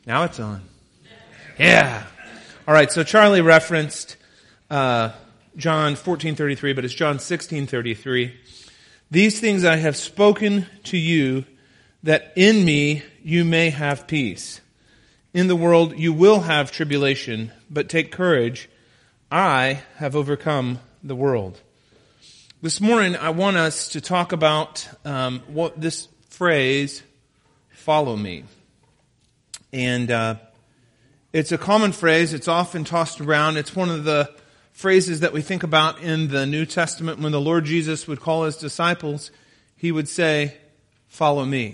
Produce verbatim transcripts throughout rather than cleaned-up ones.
Now it's on. Yeah. All right, so Charlie referenced uh, John fourteen thirty-three, but it's John sixteen thirty-three. These things I have spoken to you, that in me you may have peace. In the world you will have tribulation, but take courage. I have overcome the world. This morning I want us to talk about um, what this phrase, follow me. And uh, it's a common phrase. It's often tossed around. It's one of the phrases that we think about in the New Testament. When the Lord Jesus would call his disciples, he would say, follow me.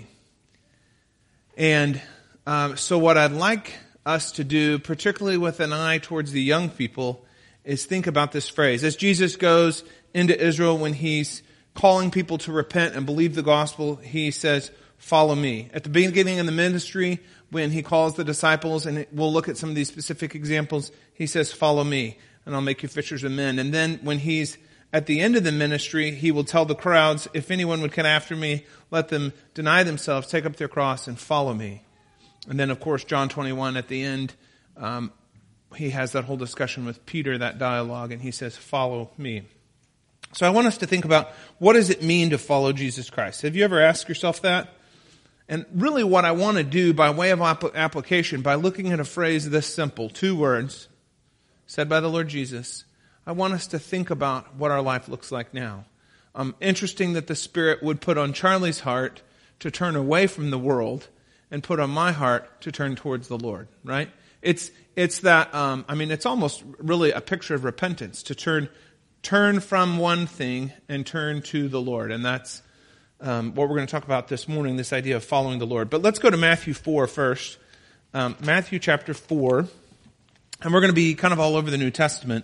And um, so what I'd like us to do, particularly with an eye towards the young people, is think about this phrase. As Jesus goes into Israel when he's calling people to repent and believe the gospel, he says, follow me. At the beginning of the ministry, when he calls the disciples, and we'll look at some of these specific examples, he says, follow me, and I'll make you fishers of men. And then when he's at the end of the ministry, he will tell the crowds, if anyone would come after me, let them deny themselves, take up their cross, and follow me. And then, of course, John twenty-one at the end, um, he has that whole discussion with Peter, that dialogue, and he says, follow me. So I want us to think about, what does it mean to follow Jesus Christ? Have you ever asked yourself that? And really what I want to do by way of application, by looking at a phrase this simple, two words, said by the Lord Jesus, I want us to think about what our life looks like now. Um, interesting that the Spirit would put on Charlie's heart to turn away from the world and put on my heart to turn towards the Lord, right? It's it's that, um, I mean, it's almost really a picture of repentance, to turn turn from one thing and turn to the Lord. And that's Um, what we're going to talk about this morning, this idea of following the Lord. But let's go to Matthew four first. Um, Matthew chapter four. And we're going to be kind of all over the New Testament.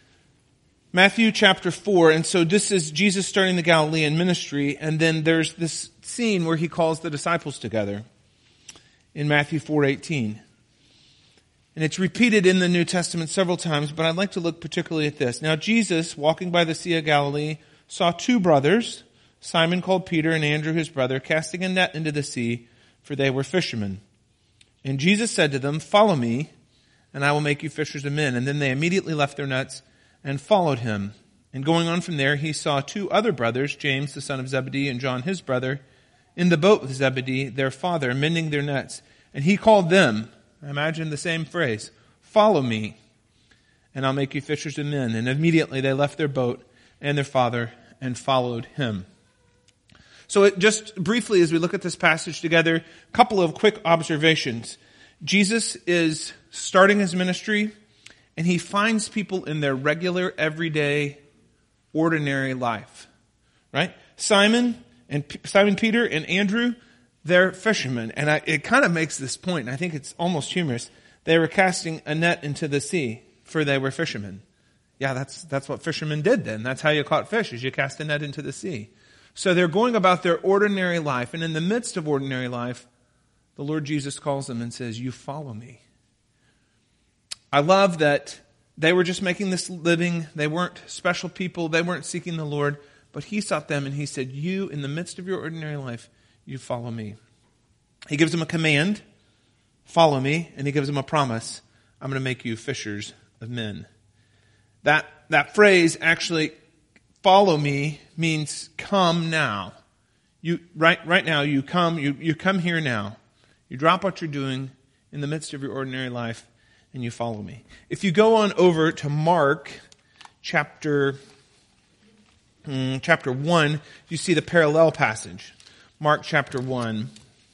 Matthew chapter four. And so this is Jesus starting the Galilean ministry. And then there's this scene where he calls the disciples together in Matthew four eighteen. And it's repeated in the New Testament several times, but I'd like to look particularly at this. Now Jesus, walking by the Sea of Galilee, saw two brothers, Simon called Peter and Andrew his brother, casting a net into the sea, for they were fishermen. And Jesus said to them, follow me, and I will make you fishers of men. And then they immediately left their nets and followed him. And going on from there, he saw two other brothers, James the son of Zebedee and John his brother, in the boat with Zebedee, their father, mending their nets. And he called them, I imagine the same phrase, follow me, and I'll make you fishers of men. And immediately they left their boat and their father and followed him. So it, just briefly, as we look at this passage together, a couple of quick observations. Jesus is starting his ministry, and he finds people in their regular, everyday, ordinary life. Right? Simon and P- Simon Peter and Andrew, they're fishermen, and I, it kind of makes this point, and I think it's almost humorous. They were casting a net into the sea, for they were fishermen. Yeah, that's that's what fishermen did then. That's how you caught fish, is you cast a net into the sea. So they're going about their ordinary life, and in the midst of ordinary life, the Lord Jesus calls them and says, you follow me. I love that they were just making this living. They weren't special people. They weren't seeking the Lord, but he sought them and he said, you, in the midst of your ordinary life, you follow me. He gives them a command, follow me, and he gives them a promise, I'm going to make you fishers of men. That, that phrase actually, follow me, means come now. You right right now, you come, you, you come here now. You drop what you're doing in the midst of your ordinary life, and you follow me. If you go on over to Mark chapter um, chapter one, you see the parallel passage. Mark chapter one.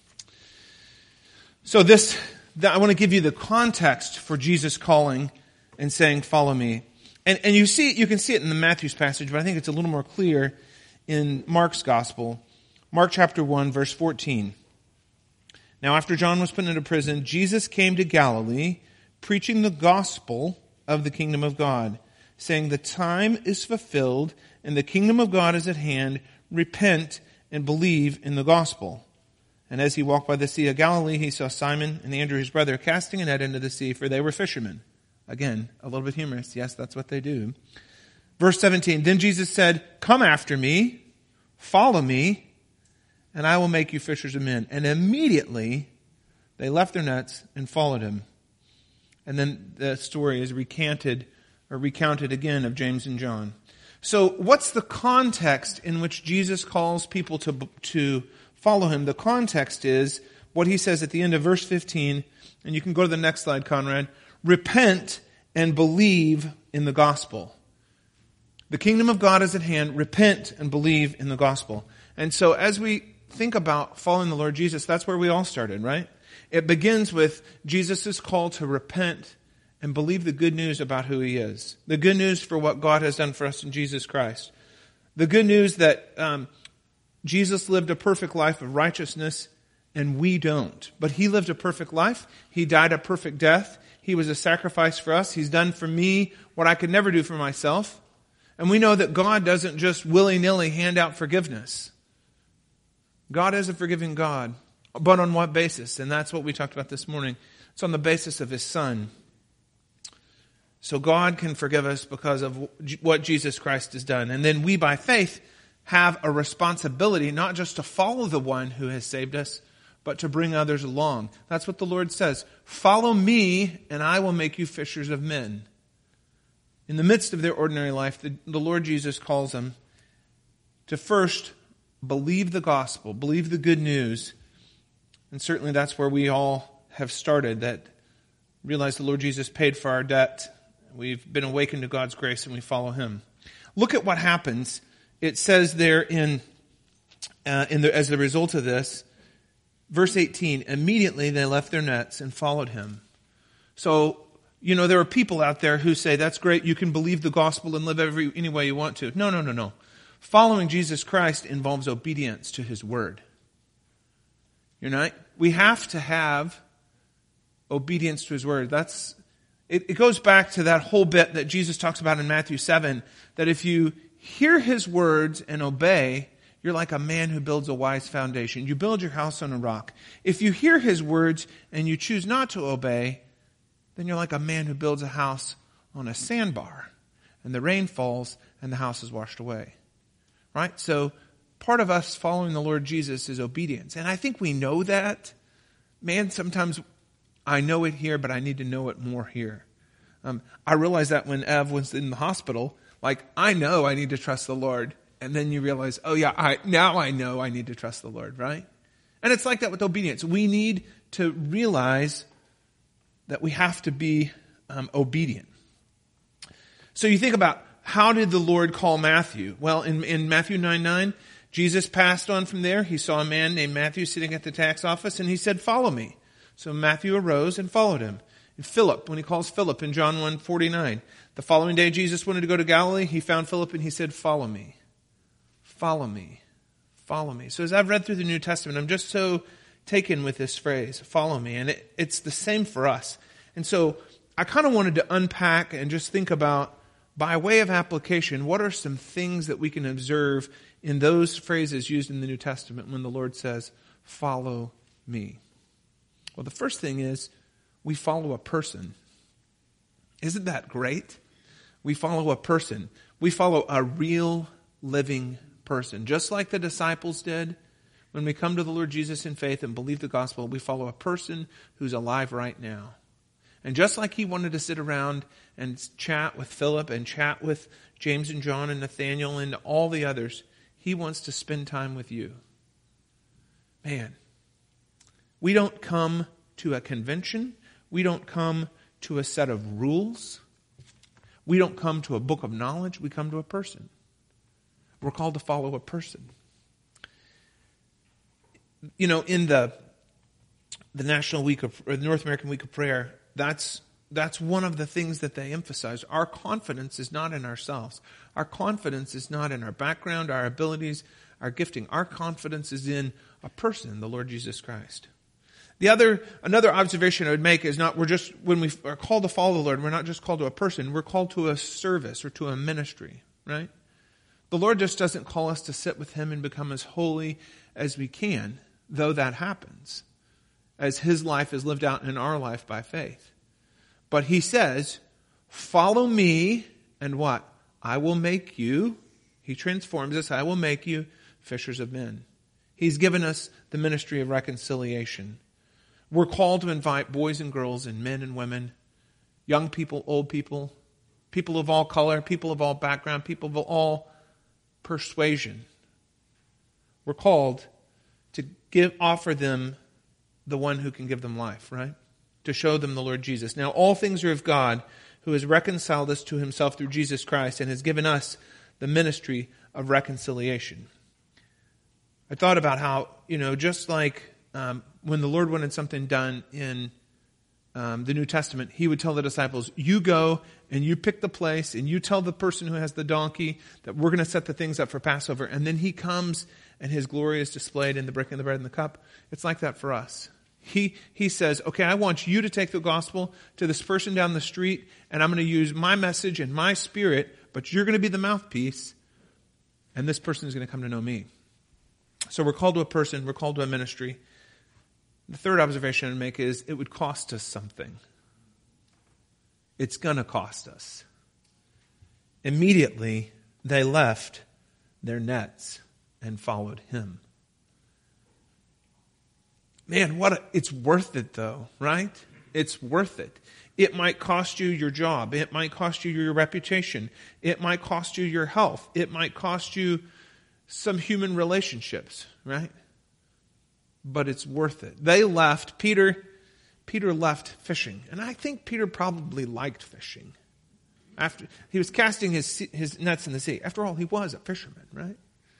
So this, I want to give you the context for Jesus calling and saying, follow me. And, and you see, you can see it in the Matthew's passage, but I think it's a little more clear in Mark's gospel. Mark chapter one, verse fourteen. Now after John was put into prison, Jesus came to Galilee, preaching the gospel of the kingdom of God, saying, the time is fulfilled, and the kingdom of God is at hand. Repent and believe in the gospel. And as he walked by the Sea of Galilee, he saw Simon and Andrew his brother casting a net into the sea, for they were fishermen. Again, a little bit humorous. Yes, that's what they do. Verse seventeen, then Jesus said, come after me, follow me, and I will make you fishers of men. And immediately They left their nets and followed him. And then the story is recanted or recounted again of James and John. So what's the context in which Jesus calls people to, to follow him? The context is what he says at the end of verse fifteen, and you can go to the next slide, Conrad. Repent and believe in the gospel. The kingdom of God is at hand. Repent and believe in the gospel. And so as we think about following the Lord Jesus, that's where we all started, right? It begins with Jesus' call to repent and believe the good news about who he is. The good news for what God has done for us in Jesus Christ. The good news that um, Jesus lived a perfect life of righteousness and we don't. But he lived a perfect life. He died a perfect death. He was a sacrifice for us. He's done for me what I could never do for myself. And we know that God doesn't just willy-nilly hand out forgiveness. God is a forgiving God. But on what basis? And that's what we talked about this morning. It's on the basis of his Son. So God can forgive us because of what Jesus Christ has done. And then we, by faith, have a responsibility not just to follow the one who has saved us, but to bring others along. That's what the Lord says. Follow me, and I will make you fishers of men. In the midst of their ordinary life, the, the Lord Jesus calls them to first believe the gospel, believe the good news. And certainly that's where we all have started, that realize the Lord Jesus paid for our debt. We've been awakened to God's grace and we follow him. Look at what happens. It says there in, uh, in the, as a result of this, verse eighteen, immediately they left their nets and followed him. So, you know, there are people out there who say, that's great, you can believe the gospel and live every any way you want to. No, no, no, no. Following Jesus Christ involves obedience to his word. You're not, we have to have obedience to his word. That's, it, it goes back to that whole bit that Jesus talks about in Matthew seven, that if you hear his words and obey, you're like a man who builds a wise foundation. You build your house on a rock. If you hear his words and you choose not to obey, then you're like a man who builds a house on a sandbar. And the rain falls and the house is washed away. Right? So part of us following the Lord Jesus is obedience. And I think we know that. Man, sometimes I know it here, but I need to know it more here. Um, I realized that when Ev was in the hospital, like, I know I need to trust the Lord. And then you realize, oh yeah, I now I know I need to trust the Lord, right? And it's like that with obedience. We need to realize that we have to be um, obedient. So you think about, how did the Lord call Matthew? Well, in, in Matthew nine nine, Jesus passed on from there. He saw a man named Matthew sitting at the tax office, and he said, follow me. So Matthew arose and followed him. And Philip, when he calls Philip in John one forty-nine, the following day Jesus wanted to go to Galilee. He found Philip and he said, follow me. Follow me. Follow me. So as I've read through the New Testament, I'm just so taken with this phrase, follow me. And it, it's the same for us. And so I kind of wanted to unpack and just think about, by way of application, what are some things that we can observe in those phrases used in the New Testament when the Lord says, follow me? Well, the first thing is, we follow a person. Isn't that great? We follow a person. We follow a real living person. Just like the disciples did, when we come to the Lord Jesus in faith and believe the gospel, we follow a person who's alive right now. And just like he wanted to sit around and chat with Philip and chat with James and John and Nathaniel and all the others, he wants to spend time with you. Man, we don't come to a convention. We don't come to a set of rules. We don't come to a book of knowledge. We come to a person. We're called to follow a person. You know, in the the National Week of, or the North American Week of Prayer, that's that's one of the things that they emphasize. Our confidence is not in ourselves. Our confidence is not in our background, our abilities, our gifting. Our confidence is in a person, the Lord Jesus Christ. The other, another observation I would make is not, we're just, when we are called to follow the Lord, we're not just called to a person, we're called to a service or to a ministry, right? The Lord just doesn't call us to sit with him and become as holy as we can, though that happens, as his life is lived out in our life by faith. But he says, follow me, and what? I will make you, he transforms us, I will make you fishers of men. He's given us the ministry of reconciliation. We're called to invite boys and girls and men and women, young people, old people, people of all color, people of all background, people of all persuasion. We're called to give, offer them the one who can give them life, right? To show them the Lord Jesus. Now, all things are of God, who has reconciled us to himself through Jesus Christ and has given us the ministry of reconciliation. I thought about how, you know, just like um, when the Lord wanted something done in um, the New Testament, he would tell the disciples, you go and you pick the place and you tell the person who has the donkey that we're going to set the things up for Passover. And then he comes and his glory is displayed in the breaking of the bread and the cup. It's like that for us. He he says, okay, I want you to take the gospel to this person down the street, and I'm going to use my message and my spirit, but you're going to be the mouthpiece, and this person is going to come to know me. So we're called to a person, we're called to a ministry. The third observation I'd make is it would cost us something. It's going to cost us. Immediately, they left their nets and followed him. Man, what a, it's worth it though, right? It's worth it. It might cost you your job. It might cost you your reputation. It might cost you your health. It might cost you some human relationships, right? But it's worth it. They left, Peter, Peter left fishing. And I think Peter probably liked fishing. After he was casting his his nets in the sea. After all, he was a fisherman, right?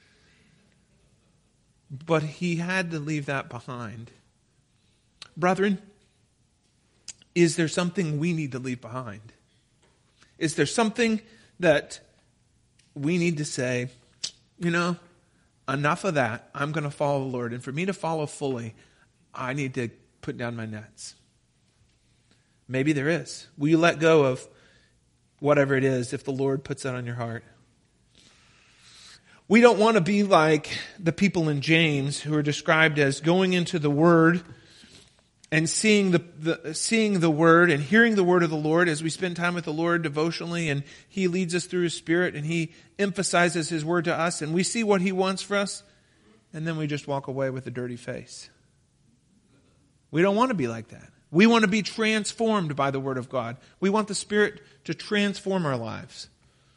But he had to leave that behind. Brethren, is there something we need to leave behind? Is there something that we need to say, you know, enough of that. I'm going to follow the Lord. And for me to follow fully, I need to put down my nets. Maybe there is. Will you let go of whatever it is if the Lord puts that on your heart? We don't want to be like the people in James who are described as going into the Word and seeing the, the seeing the Word and hearing the Word of the Lord as we spend time with the Lord devotionally, and He leads us through His Spirit and He emphasizes His Word to us and we see what He wants for us, and then we just walk away with a dirty face. We don't want to be like that. We want to be transformed by the Word of God. We want the Spirit to transform our lives.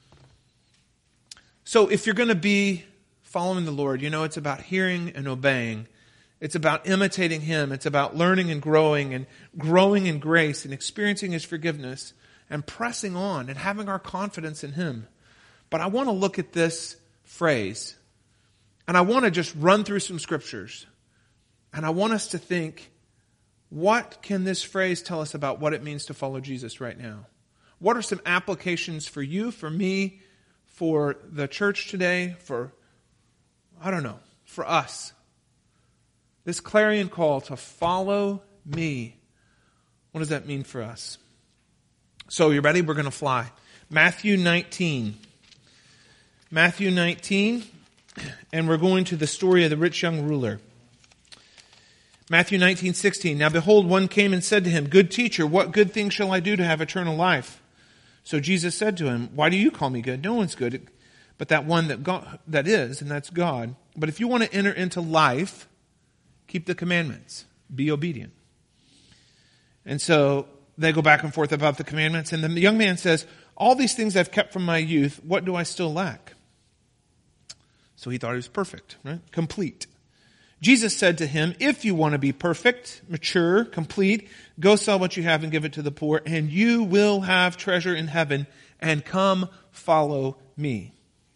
So if you're going to be following the Lord, you know, it's about hearing and obeying. It's about imitating Him. It's about learning and growing and growing in grace and experiencing His forgiveness and pressing on and having our confidence in Him. But I want to look at this phrase and I want to just run through some scriptures. And I want us to think, what can this phrase tell us about what it means to follow Jesus right now? What are some applications for you, for me, for the church today, for, I don't know, for us? This clarion call to follow me. What does that mean for us? So, you ready? We're going to fly. Matthew nineteen. Matthew nineteen, and we're going to the story of the rich young ruler. Matthew nineteen sixteen. Now behold, one came and said to him, Good teacher, what good thing shall I do to have eternal life? So Jesus said to him, Why do you call me good? No one's good but that one that God, that is, and that's God. But if you want to enter into life, keep the commandments. Be obedient. And so they go back and forth about the commandments. And the young man says, All these things I've kept from my youth, what do I still lack? So he thought he was perfect, right? Complete. Jesus said to him, If you want to be perfect, mature, complete, go sell what you have and give it to the poor, and you will have treasure in heaven, and come follow me.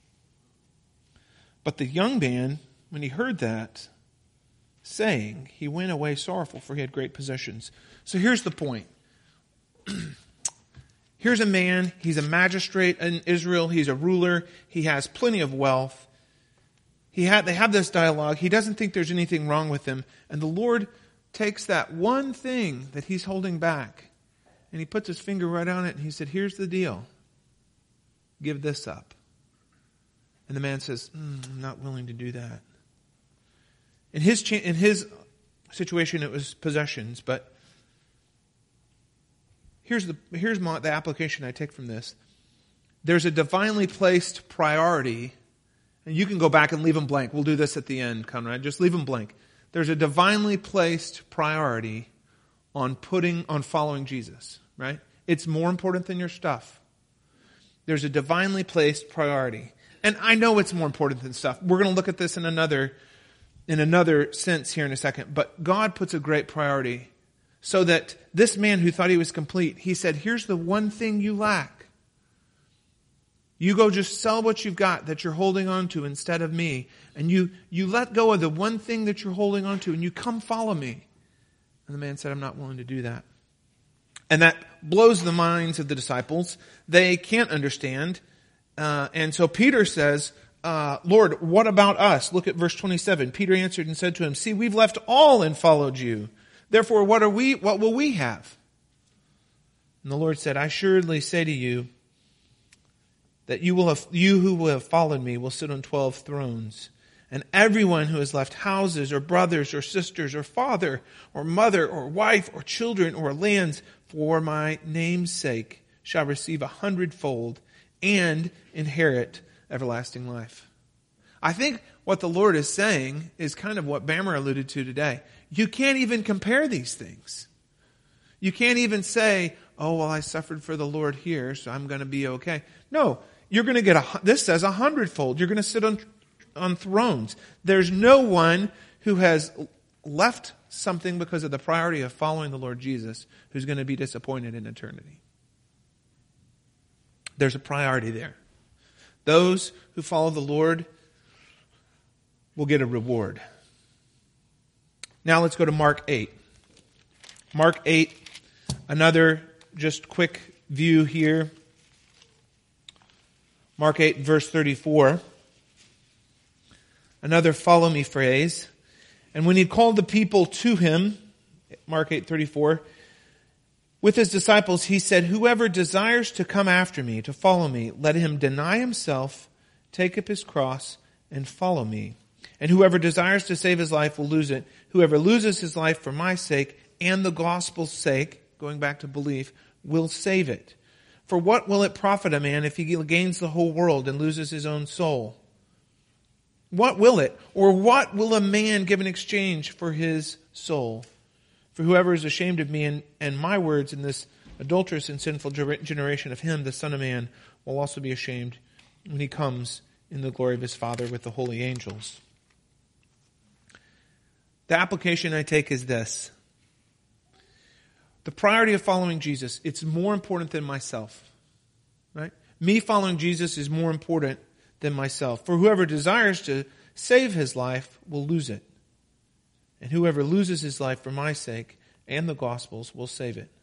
But the young man, when he heard that saying, he went away sorrowful, for he had great possessions. So here's the point. Here's a man, he's a magistrate in Israel, he's a ruler, he has plenty of wealth. He had, they have this dialogue. He doesn't think there's anything wrong with him. And the Lord takes that one thing that he's holding back and He puts His finger right on it and He said, Here's the deal. Give this up. And the man says, mm, I'm not willing to do that. In his, cha- in his situation, it was possessions. But here's, the, here's my, the application I take from this. There's a divinely placed priority. And you can go back and leave them blank. We'll do this at the end, Conrad. Just leave them blank. There's a divinely placed priority on putting, on following Jesus, right? It's more important than your stuff. There's a divinely placed priority. And I know it's more important than stuff. We're going to look at this in another, in another sense here in a second. But God puts a great priority so that this man who thought he was complete, he said, here's the one thing you lack. You go just sell what you've got that you're holding on to instead of me. And you, you let go of the one thing that you're holding on to and you come follow me. And the man said, I'm not willing to do that. And that blows the minds of the disciples. They can't understand. Uh, and so Peter says, uh, Lord, what about us? Look at verse twenty-seven. Peter answered and said to him, see, we've left all and followed you. Therefore, what are we, what will we have? And the Lord said, I assuredly say to you that you will have, you who will have followed me will sit on twelve thrones. And everyone who has left houses or brothers or sisters or father or mother or wife or children or lands for my name's sake shall receive a hundredfold and inherit everlasting life. I think what the Lord is saying is kind of what Bammer alluded to today. You can't even compare these things. You can't even say, oh, well, I suffered for the Lord here, so I'm going to be okay. No, you're going to get a, this says a hundredfold. You're going to sit on, on thrones. There's no one who has left something because of the priority of following the Lord Jesus who's going to be disappointed in eternity. There's a priority there. Those who follow the Lord will get a reward. Now let's go to Mark eight. Mark eight, another just quick view here. Mark eight, verse thirty-four. Another follow me phrase. And when he called the people to him, Mark eight, thirty-four, with his disciples, he said, whoever desires to come after me, to follow me, let him deny himself, take up his cross, and follow me. And whoever desires to save his life will lose it. Whoever loses his life for my sake and the gospel's sake, going back to belief, will save it. For what will it profit a man if he gains the whole world and loses his own soul? What will it? Or what will a man give in exchange for his soul? For whoever is ashamed of me and, and my words in this adulterous and sinful generation, of him, the Son of Man, will also be ashamed when he comes in the glory of his Father with the holy angels. The application I take is this. The priority of following Jesus, it's more important than myself. Right? Me following Jesus is more important than myself. For whoever desires to save his life will lose it. And whoever loses his life for my sake and the gospel's will save it.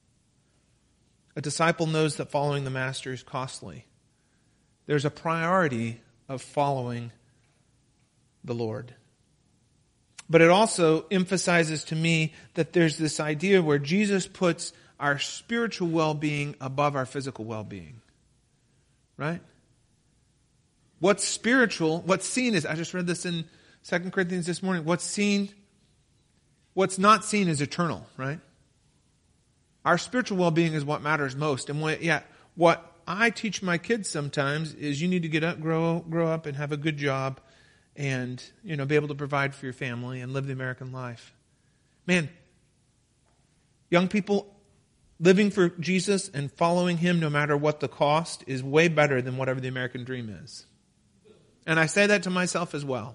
A disciple knows that following the master is costly. There's a priority of following the Lord. But it also emphasizes to me that there's this idea where Jesus puts our spiritual well-being above our physical well-being. Right? What's spiritual, what's seen is, I just read this in Second Corinthians this morning, what's seen, what's not seen is eternal, right? Our spiritual well-being is what matters most. And what, yeah, what I teach my kids sometimes is you need to get up, grow, grow up and have a good job and, you know, be able to provide for your family and live the American life. Man, young people, living for Jesus and following him no matter what the cost is way better than whatever the American dream is. And I say that to myself as well.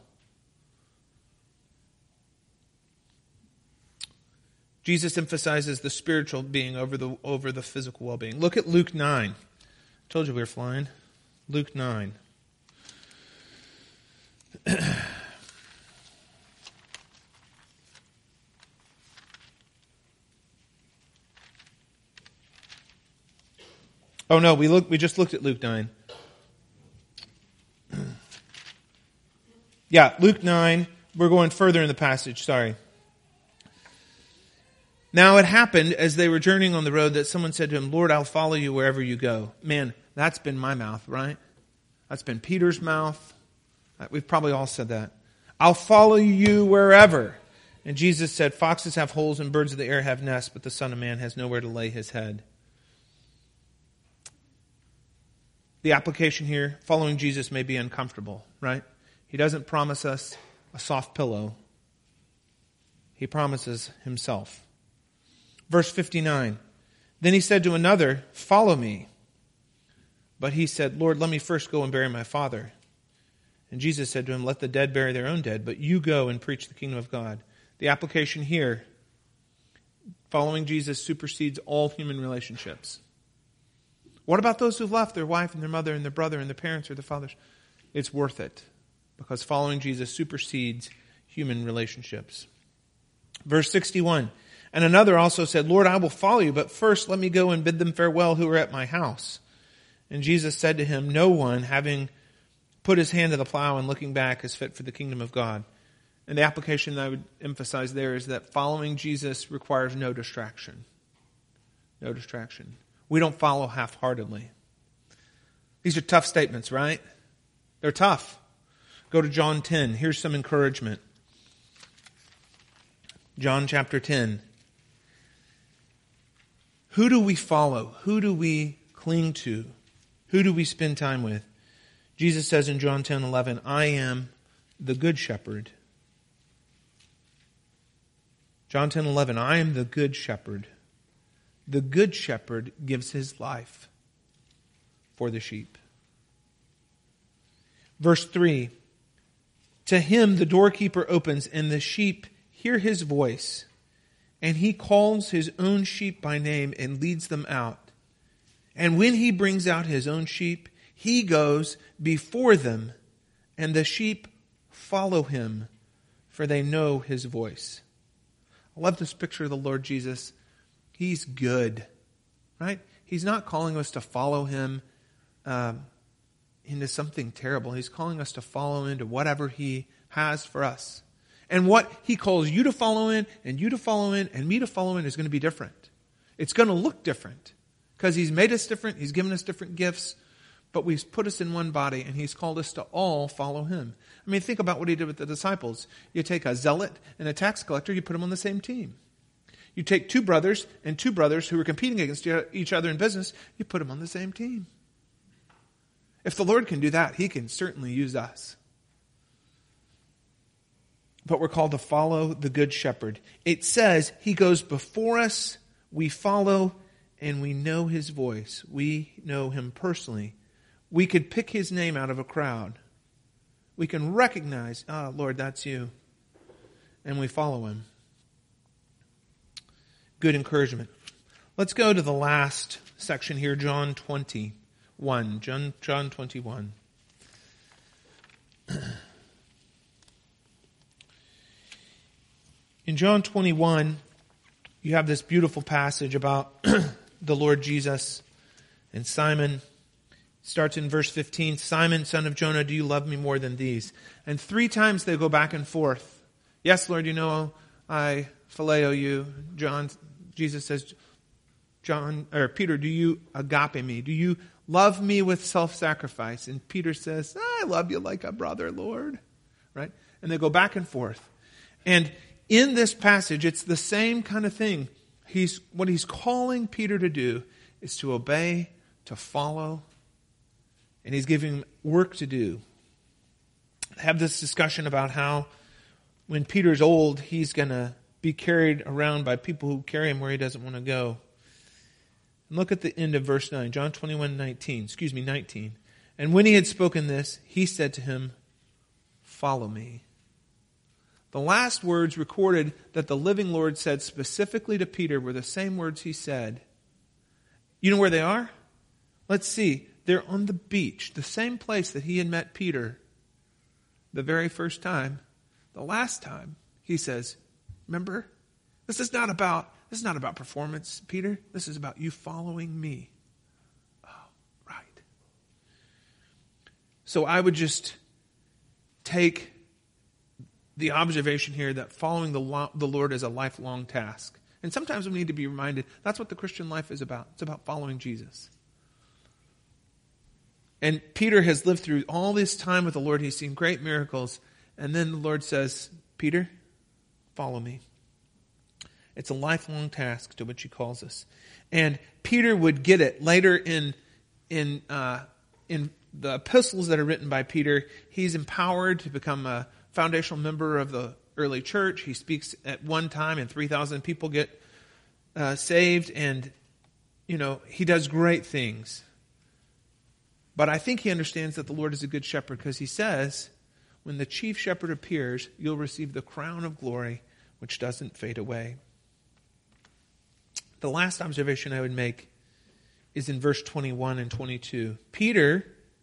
Jesus emphasizes the spiritual being over the over the physical well-being. Look at Luke nine. I told you we were flying. Luke nine. Oh no, we look we just looked at Luke nine. Yeah, Luke nine. We're going further in the passage, sorry. Now it happened as they were journeying on the road that someone said to him, Lord, I'll follow you wherever you go. Man, that's been my mouth, right? That's been Peter's mouth. We've probably all said that. I'll follow you wherever. And Jesus said, foxes have holes and birds of the air have nests, but the Son of Man has nowhere to lay his head. The application here, following Jesus may be uncomfortable, right? He doesn't promise us a soft pillow. He promises himself. Verse fifty-nine. Then he said to another, "Follow me." But he said, "Lord, let me first go and bury my father." And Jesus said to him, "Let the dead bury their own dead, but you go and preach the kingdom of God." The application here, following Jesus supersedes all human relationships. What about those who've left their wife and their mother and their brother and their parents or their fathers? It's worth it, because following Jesus supersedes human relationships. Verse sixty-one. And another also said, "Lord, I will follow you, but first let me go and bid them farewell who are at my house." And Jesus said to him, "No one, having put his hand to the plow and looking back, is fit for the kingdom of God." And the application that I would emphasize there is that following Jesus requires no distraction. No distraction. We don't follow half-heartedly. These are tough statements, right? They're tough. Go to John ten. Here's some encouragement. John chapter ten. Who do we follow? Who do we cling to? Who do we spend time with? Jesus says in John ten eleven, "I am the good shepherd." John ten eleven, "I am the good shepherd. The good shepherd gives his life for the sheep." Verse three, "To him the doorkeeper opens, and the sheep hear his voice, and he calls his own sheep by name and leads them out. And when he brings out his own sheep, he goes before them, and the sheep follow him, for they know his voice." I love this picture of the Lord Jesus. He's good, right? He's not calling us to follow him um, into something terrible. He's calling us to follow into whatever he has for us. And what he calls you to follow in, and you to follow in, and me to follow in is going to be different. It's going to look different, because he's made us different. He's given us different gifts, but he's put us in one body, and he's called us to all follow him. I mean, think about what he did with the disciples. You take a zealot and a tax collector, you put them on the same team. You take two brothers and two brothers who are competing against each other in business, you put them on the same team. If the Lord can do that, he can certainly use us. But we're called to follow the good shepherd. It says he goes before us, we follow, and we know his voice. We know him personally. We could pick his name out of a crowd. We can recognize, ah, Lord, that's you. And we follow him. Good encouragement. Let's go to the last section here, John twenty-one. John, John twenty-one. In John twenty-one, you have this beautiful passage about the Lord Jesus and Simon. It starts in verse fifteen. "Simon, son of Jonah, do you love me more than these?" And three times they go back and forth. "Yes, Lord, you know I phileo you." John, Jesus says, "John or Peter, do you agape me? Do you love me with self-sacrifice?" And Peter says, "I love you like a brother, Lord." Right? And they go back and forth. And in this passage, it's the same kind of thing. He's what he's calling Peter to do is to obey, to follow, and he's giving him work to do. Have this discussion about how when Peter's old, he's going to be carried around by people who carry him where he doesn't want to go. And look at the end of verse nine, John twenty-one nineteen, excuse me, nineteen. "And when he had spoken this, he said to him, 'Follow me.'" The last words recorded that the living Lord said specifically to Peter were the same words he said. You know where they are? Let's see. They're on the beach, the same place that he had met Peter the very first time. The last time, he says, remember, this is not about this is not about performance, Peter. This is about you following me. Oh, right. So I would just take the observation here that following the, lo- the Lord is a lifelong task. And sometimes we need to be reminded that's what the Christian life is about. It's about following Jesus. And Peter has lived through all this time with the Lord. He's seen great miracles. And then the Lord says, "Peter, follow me." It's a lifelong task to which he calls us. And Peter would get it later in, in, uh, in the epistles that are written by Peter. He's empowered to become a foundational member of the early church. He speaks at one time and three thousand people get uh, saved and, you know, he does great things. But I think he understands that the Lord is a good shepherd because he says, when the chief shepherd appears, you'll receive the crown of glory which doesn't fade away. The last observation I would make is in verse twenty-one and twenty-two. Peter,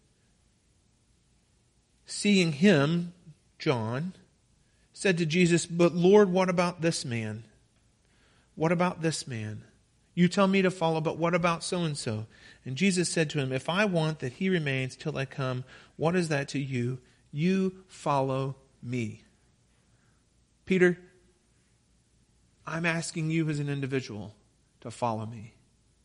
seeing him, John, said to Jesus, "But Lord, what about this man? What about this man? You tell me to follow, but what about so-and-so?" And Jesus said to him, "If I want that he remains till I come, what is that to you? You follow me." Peter, I'm asking you as an individual to follow me.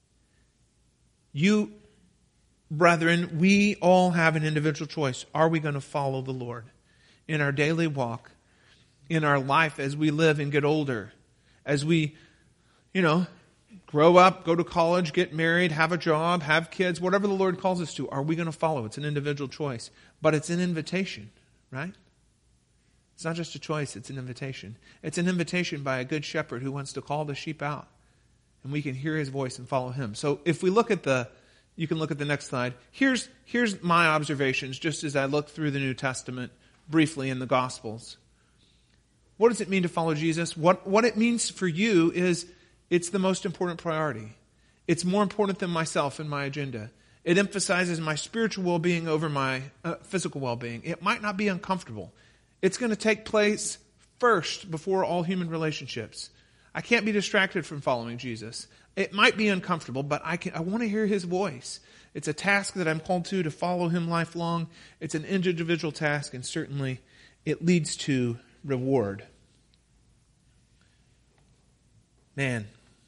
You, brethren, we all have an individual choice. Are we going to follow the Lord in our daily walk, in our life as we live and get older, as we, you know, grow up, go to college, get married, have a job, have kids, whatever the Lord calls us to? Are we going to follow? It's an individual choice, but it's an invitation, right? It's not just a choice, it's an invitation. It's an invitation by a good shepherd who wants to call the sheep out, and we can hear his voice and follow him. So if we look at the, you can look at the next slide. Here's, here's my observations just as I look through the New Testament briefly in the Gospels. What does it mean to follow Jesus? What, what it means for you is it's the most important priority. It's more important than myself and my agenda. It emphasizes my spiritual well-being over my uh, physical well-being. It might not be uncomfortable. It's going to take place first before all human relationships. I can't be distracted from following Jesus. It might be uncomfortable, but I can. I want to hear his voice. It's a task that I'm called to, to follow him lifelong. It's an individual task, and certainly it leads to reward. Man,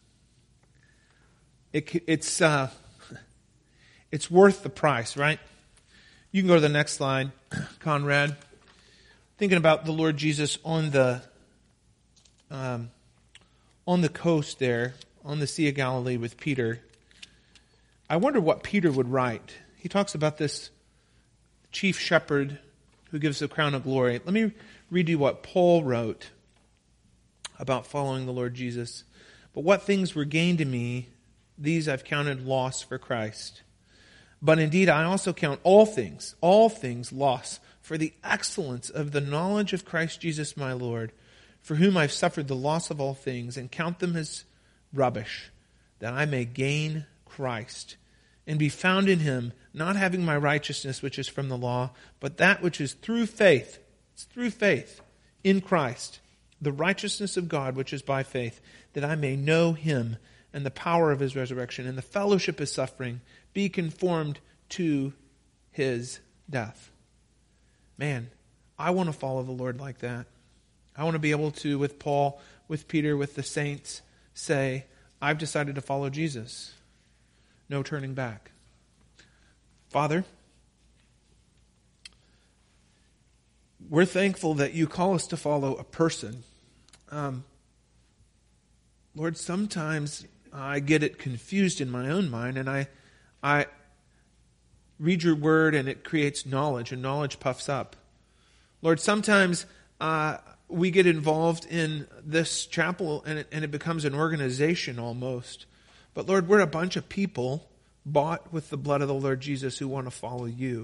it, it's uh, it's worth the price, right? You can go to the next slide, Conrad. Thinking about the Lord Jesus on the um, on the coast there, on the Sea of Galilee with Peter. I wonder what Peter would write. He talks about this chief shepherd who gives the crown of glory. Let me read you what Paul wrote about following the Lord Jesus. "But what things were gained to me, these I've counted loss for Christ. But indeed I also count all things, all things loss for the excellence of the knowledge of Christ Jesus my Lord, for whom I've suffered the loss of all things, and count them as rubbish, that I may gain Christ, and be found in him, not having my righteousness which is from the law, but that which is through faith." It's through faith in Christ, "the righteousness of God which is by faith, that I may know him and the power of his resurrection, and the fellowship of his suffering, be conformed to his death." Man, I want to follow the Lord like that. I want to be able to, with Paul, with Peter, with the saints, say, I've decided to follow Jesus. No turning back. Father, we're thankful that you call us to follow a person. Um, Lord, sometimes I get it confused in my own mind, and I, I read your word and it creates knowledge, and knowledge puffs up. Lord, sometimes uh, we get involved in this chapel and it, and it becomes an organization almost. But Lord, we're a bunch of people bought with the blood of the Lord Jesus who want to follow you.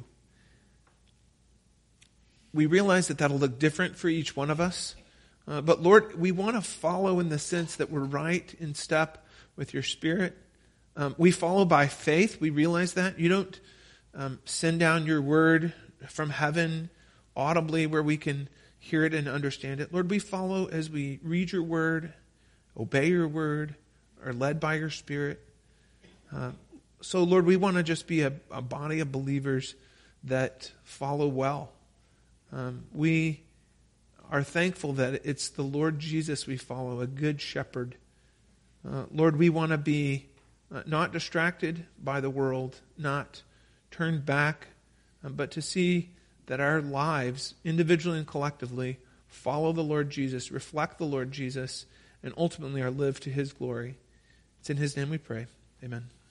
We realize that that'll look different for each one of us. Uh, but Lord, we want to follow in the sense that we're right in step with your Spirit. Um, we follow by faith. We realize that. You don't um, send down your word from heaven audibly where we can hear it and understand it. Lord, we follow as we read your word, obey your word, are led by your Spirit. Uh, so Lord, we want to just be a, a body of believers that follow well. Um, we are thankful that it's the Lord Jesus we follow, a good shepherd. Uh, Lord, we want to be uh, not distracted by the world, not turned back, uh, but to see that our lives, individually and collectively, follow the Lord Jesus, reflect the Lord Jesus, and ultimately are lived to his glory. It's in his name we pray. Amen.